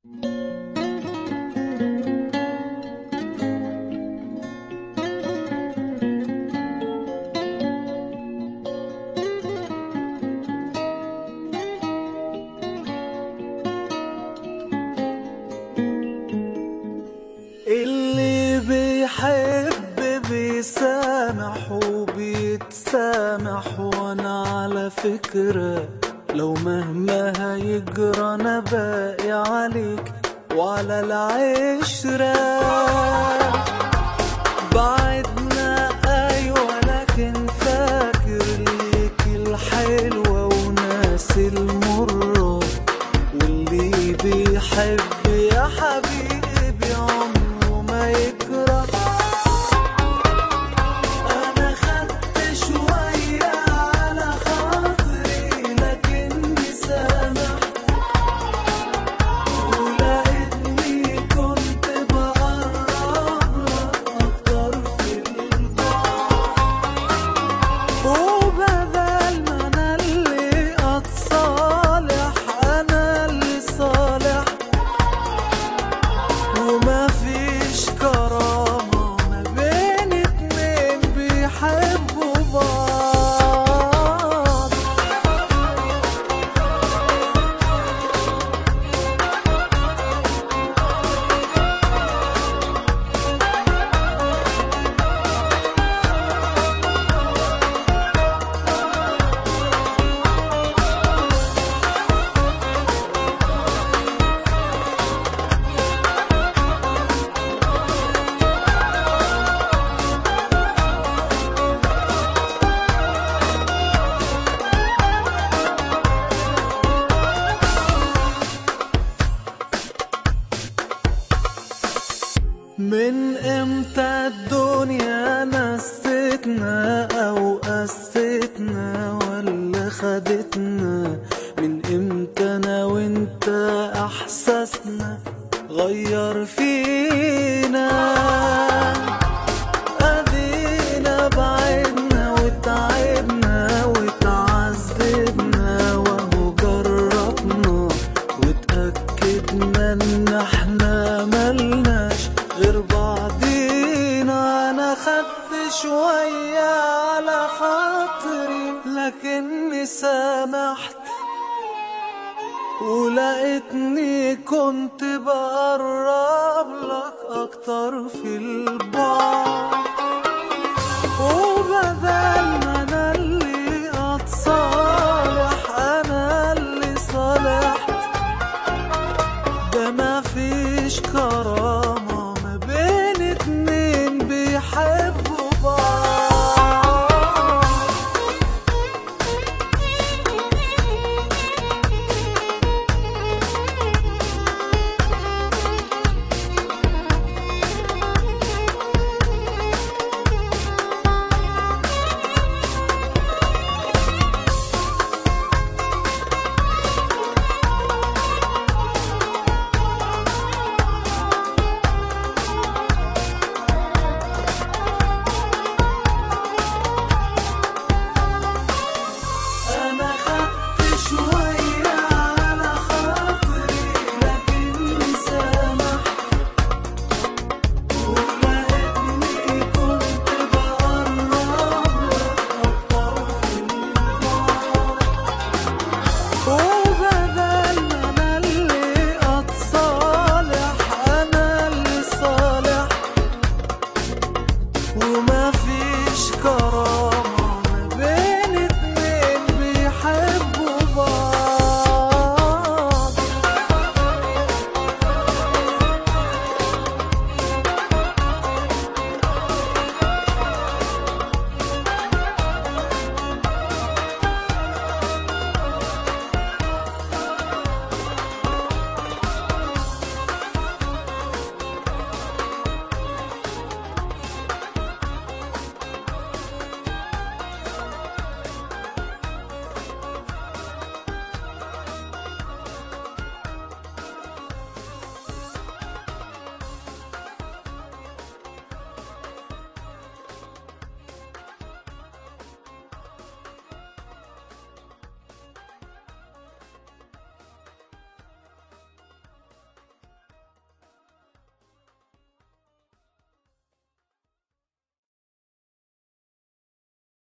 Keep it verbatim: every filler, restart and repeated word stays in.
اللي بيحب بيسامح وبيتسامح، وانا على فكرة لو مهما هيجرى انا باقي عليك وعلى العشرة. بعدنا ايوه لكن فاكر ليك الحلوة وناسي المرة، واللي بيحب يا حبيبي عمره ما يكره. انا خدت شوية على خاطري لكني سامحت، ولقيتني كنت بقرب لك اكتر في البعد، وبدل ما انا اللي اتصالح انا اللي صالح، وما فيش كرامة ما بين اتنين بيحبوا بعض. من امتى الدنيا نستنا او قستنا ولا خدتنا؟ من امتى انا وانت احساسنا غير فينا؟ ادينا بعدنا وتعبنا وتعذبنا وهو جربنا وتأكدنا ان احنا ملناش غير بعضينا. انا خدت شوية على خاطري لكني سامحت، ولقيتني كنت بقرب لك اكتر في البعد، وبدل ما انا اللي اتصالح انا اللي صالحت. ده ما فيش كرامة